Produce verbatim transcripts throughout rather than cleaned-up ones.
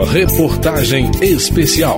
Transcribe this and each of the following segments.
Reportagem especial.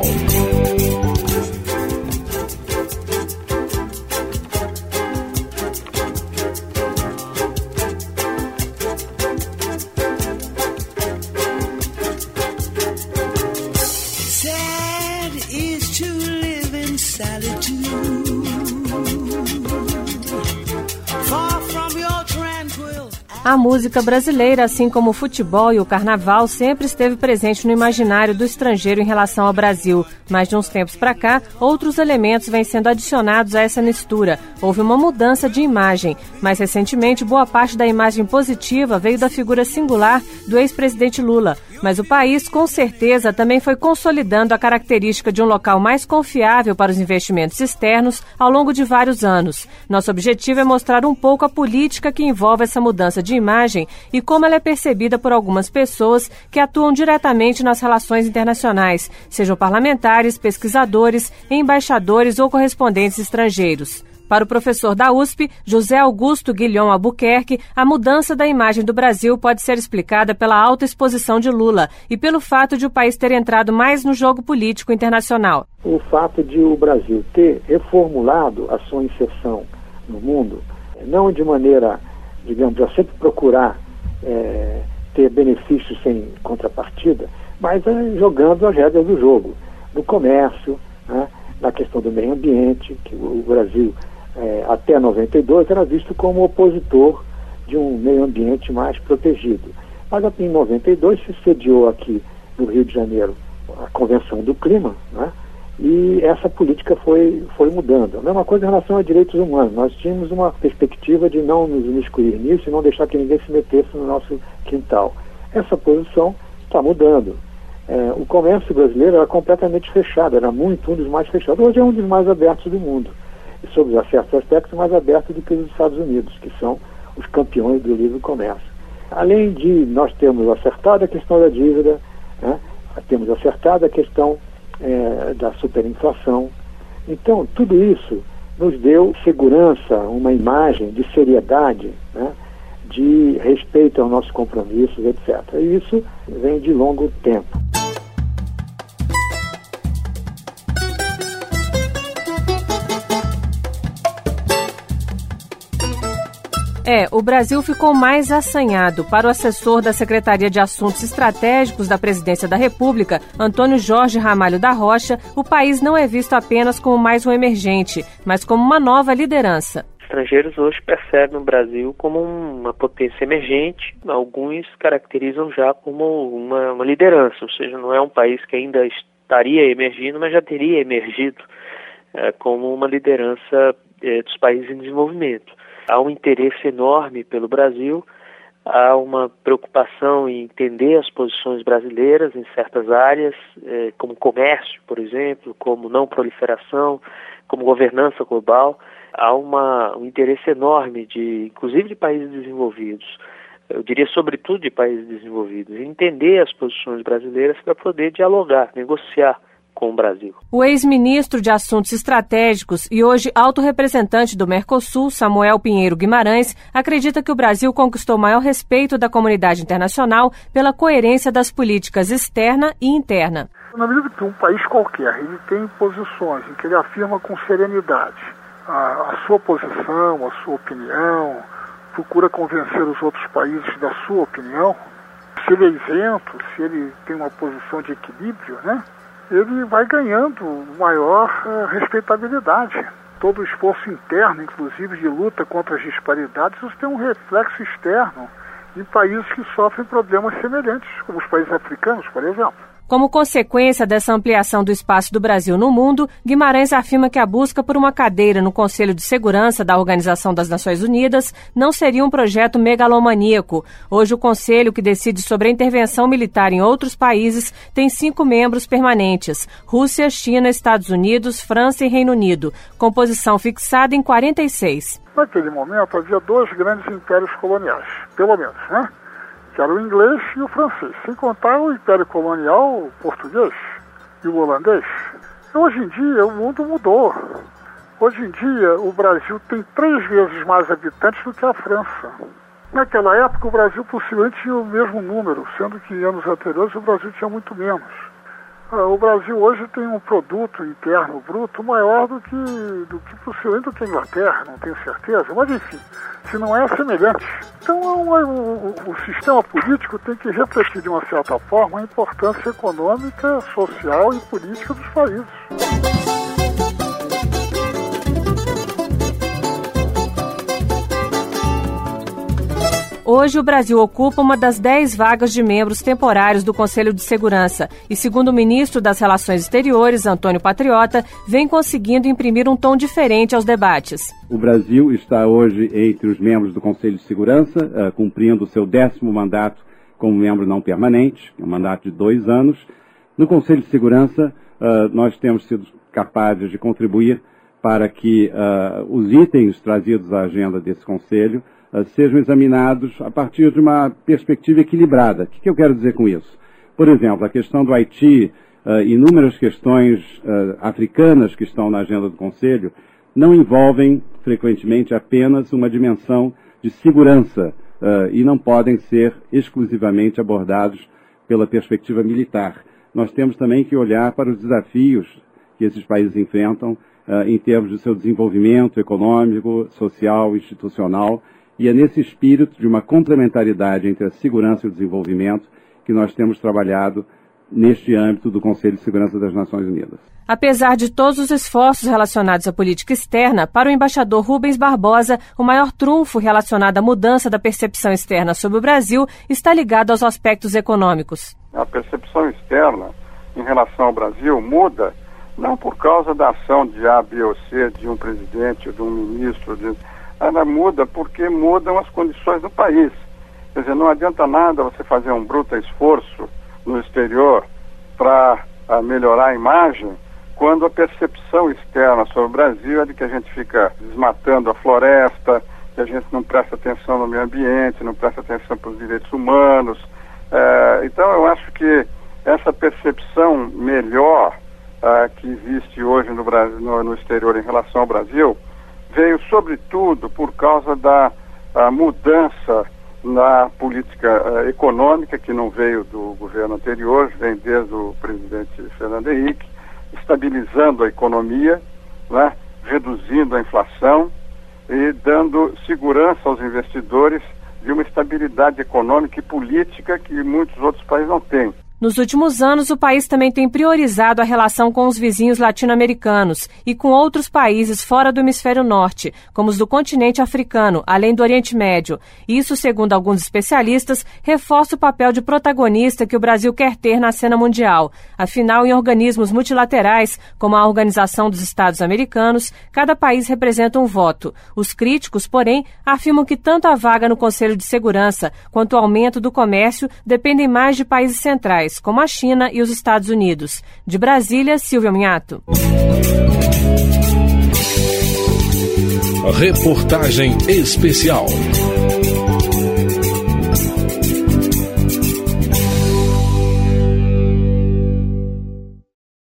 A música brasileira, assim como o futebol e o carnaval, sempre esteve presente no imaginário do estrangeiro em relação ao Brasil. Mas de uns tempos para cá, outros elementos vêm sendo adicionados a essa mistura. Houve uma mudança de imagem. Mais recentemente, boa parte da imagem positiva veio da figura singular do ex-presidente Lula. Mas o país, com certeza, também foi consolidando a característica de um local mais confiável para os investimentos externos ao longo de vários anos. Nosso objetivo é mostrar um pouco a política que envolve essa mudança de imagem e como ela é percebida por algumas pessoas que atuam diretamente nas relações internacionais, sejam parlamentares, pesquisadores, embaixadores ou correspondentes estrangeiros. Para o professor da U S P, José Augusto Guilhom Albuquerque, a mudança da imagem do Brasil pode ser explicada pela alta exposição de Lula e pelo fato de o país ter entrado mais no jogo político internacional. O fato de o Brasil ter reformulado a sua inserção no mundo, não de maneira, digamos, a sempre procurar é, ter benefícios sem contrapartida, mas é, jogando as regras do jogo, no comércio, né, na questão do meio ambiente, que o Brasil É, até noventa e dois era visto como opositor de um meio ambiente mais protegido. Mas em noventa e dois se sediou aqui no Rio de Janeiro a Convenção do Clima, né? E essa política foi, foi mudando. A mesma coisa em relação a direitos humanos. Nós tínhamos uma perspectiva de não nos imiscuir nisso e não deixar que ninguém se metesse no nosso quintal. Essa posição está mudando. É, o comércio brasileiro era completamente fechado, era muito um dos mais fechados. Hoje é um dos mais abertos do mundo. E sobre certos aspectos mais abertos do que os Estados Unidos, que são os campeões do livre comércio. Além de nós termos acertado a questão da dívida, né, temos acertado a questão é, da superinflação. Então, tudo isso nos deu segurança, uma imagem de seriedade, né, de respeito aos nossos compromissos, etcétera. E isso vem de longo tempo. É, o Brasil ficou mais assanhado. Para o assessor da Secretaria de Assuntos Estratégicos da Presidência da República, Antônio Jorge Ramalho da Rocha, o país não é visto apenas como mais um emergente, mas como uma nova liderança. Estrangeiros hoje percebem o Brasil como uma potência emergente, alguns caracterizam já como uma, uma liderança, ou seja, não é um país que ainda estaria emergindo, mas já teria emergido é, como uma liderança é, dos países em desenvolvimento. Há um interesse enorme pelo Brasil, há uma preocupação em entender as posições brasileiras em certas áreas, eh, como comércio, por exemplo, como não proliferação, como governança global. Há uma, um interesse enorme, de, inclusive de países desenvolvidos, eu diria sobretudo de países desenvolvidos, em entender as posições brasileiras para poder dialogar, negociar com o Brasil. O ex-ministro de Assuntos Estratégicos e hoje alto representante do Mercosul, Samuel Pinheiro Guimarães, acredita que o Brasil conquistou maior respeito da comunidade internacional pela coerência das políticas externa e interna. Na medida que um país qualquer ele tem posições em que ele afirma com serenidade a, a sua posição, a sua opinião, procura convencer os outros países da sua opinião, se ele é isento, se ele tem uma posição de equilíbrio, né? Ele vai ganhando maior uh, respeitabilidade. Todo o esforço interno, inclusive de luta contra as disparidades, isso tem um reflexo externo em países que sofrem problemas semelhantes, como os países africanos, por exemplo. Como consequência dessa ampliação do espaço do Brasil no mundo, Guimarães afirma que a busca por uma cadeira no Conselho de Segurança da Organização das Nações Unidas não seria um projeto megalomaníaco. Hoje, o Conselho, que decide sobre a intervenção militar em outros países, tem cinco membros permanentes: Rússia, China, Estados Unidos, França e Reino Unido, composição fixada em quarenta e seis. Naquele momento, havia dois grandes impérios coloniais, pelo menos, né? Que era o inglês e o francês, sem contar o Império Colonial português e o holandês. Hoje em dia o mundo mudou. Hoje em dia o Brasil tem três vezes mais habitantes do que a França. Naquela época, o Brasil possivelmente tinha o mesmo número, sendo que em anos anteriores o Brasil tinha muito menos. O Brasil hoje tem um produto interno bruto maior do que, do que possivelmente do que a Inglaterra, não tenho certeza, mas enfim, se não é semelhante. Então o, o, o sistema político tem que refletir de uma certa forma a importância econômica, social e política dos países. Hoje, o Brasil ocupa uma das dez vagas de membros temporários do Conselho de Segurança e, segundo o ministro das Relações Exteriores, Antônio Patriota, vem conseguindo imprimir um tom diferente aos debates. O Brasil está hoje entre os membros do Conselho de Segurança, uh, cumprindo o seu décimo mandato como membro não permanente, um mandato de dois anos. No Conselho de Segurança, uh, nós temos sido capazes de contribuir para que uh, os itens trazidos à agenda desse Conselho sejam examinados a partir de uma perspectiva equilibrada. O que eu quero dizer com isso? Por exemplo, a questão do Haiti, uh, inúmeras questões uh, africanas que estão na agenda do Conselho, não envolvem, frequentemente, apenas uma dimensão de segurança uh, e não podem ser exclusivamente abordados pela perspectiva militar. Nós temos também que olhar para os desafios que esses países enfrentam uh, em termos de seu desenvolvimento econômico, social, institucional. E é nesse espírito de uma complementaridade entre a segurança e o desenvolvimento que nós temos trabalhado neste âmbito do Conselho de Segurança das Nações Unidas. Apesar de todos os esforços relacionados à política externa, para o embaixador Rubens Barbosa, o maior trunfo relacionado à mudança da percepção externa sobre o Brasil está ligado aos aspectos econômicos. A percepção externa em relação ao Brasil muda não por causa da ação de A, B ou C, de um presidente ou de um ministro, de... ela muda porque mudam as condições do país. Quer dizer, não adianta nada você fazer um bruto esforço no exterior para melhorar a imagem quando a percepção externa sobre o Brasil é de que a gente fica desmatando a floresta, que a gente não presta atenção no meio ambiente, não presta atenção para os direitos humanos. É, então eu acho que essa percepção melhor é, que existe hoje no, Brasil, no, no exterior em relação ao Brasil veio sobretudo por causa da mudança na política uh, econômica, que não veio do governo anterior, vem desde o presidente Fernando Henrique, estabilizando a economia, né, reduzindo a inflação e dando segurança aos investidores de uma estabilidade econômica e política que muitos outros países não têm. Nos últimos anos, o país também tem priorizado a relação com os vizinhos latino-americanos e com outros países fora do hemisfério norte, como os do continente africano, além do Oriente Médio. Isso, segundo alguns especialistas, reforça o papel de protagonista que o Brasil quer ter na cena mundial. Afinal, em organismos multilaterais, como a Organização dos Estados Americanos, cada país representa um voto. Os críticos, porém, afirmam que tanto a vaga no Conselho de Segurança quanto o aumento do comércio dependem mais de países centrais, como a China e os Estados Unidos. De Brasília, Silvia Minhato. Reportagem especial.